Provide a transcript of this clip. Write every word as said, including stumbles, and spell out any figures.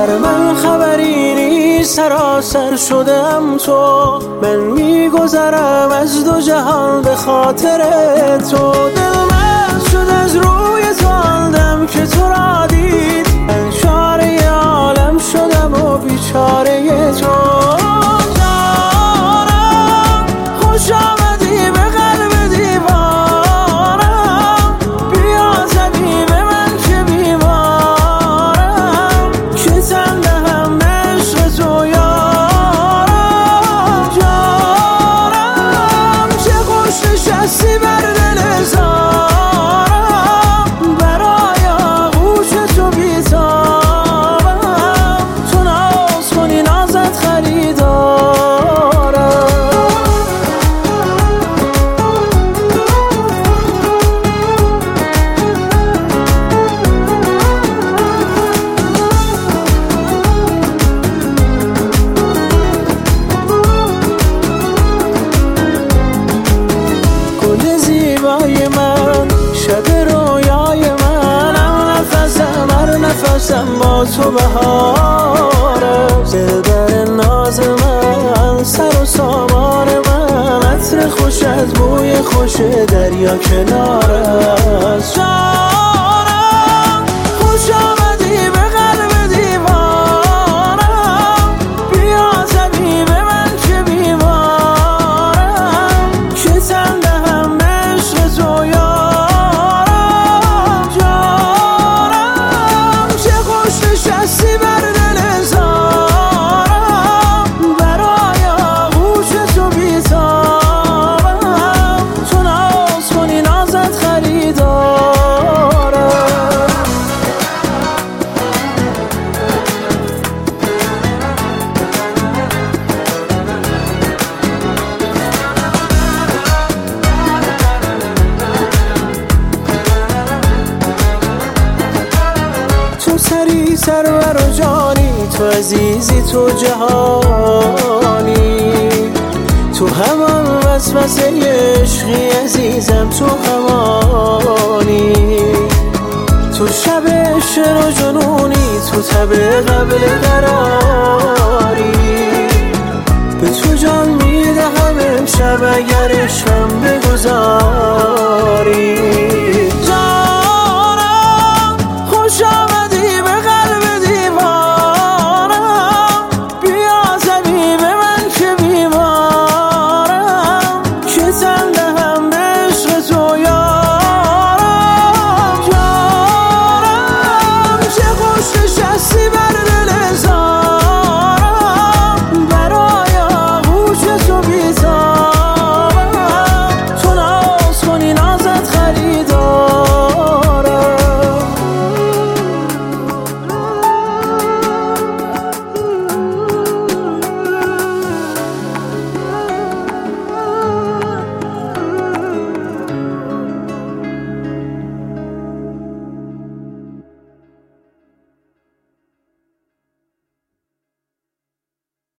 بر من خبری نیست، سراسر شدم تو. من میگذرم از دو جهان به خاطر تو. دل من شد از روی تو آندم که تو را دید، من چاره عالم شدم و بیچاره تو. جانم خوش آمدی به قلب دیوارم، بیا زدی به من که بیمارم، که تن دهم به عشق تو یارم. جانم چه خوش نشستی بر دل زارم، برای آغوش تو بیتابم، تو ناز کنی نازت خریدارم. گل زیبای من، شب رویای منم، نفسم هر نفسم با تو بهارم. دلبر ناز من، سر و سامان من، عطر خوشت بوی خوش دریا کنار است. جانم خوش آمدی به قلب دیوارم، بیا زدی به من که بیمارم، که تن دهم به عشق تو یارم. جانم چه خوش نشستی بر دل زارم، برای آغوش تو بیتابم، تو ناز کنی نازت خریدارم. تو سری سرور و جانی، تو عزیزی تو جهانی، تو همان وسوسه عشقی عزیزم، تو همانی. تو شب شر و جنونی، تو تب قبل قراری، به تو جان میدهم امشب اگر عشق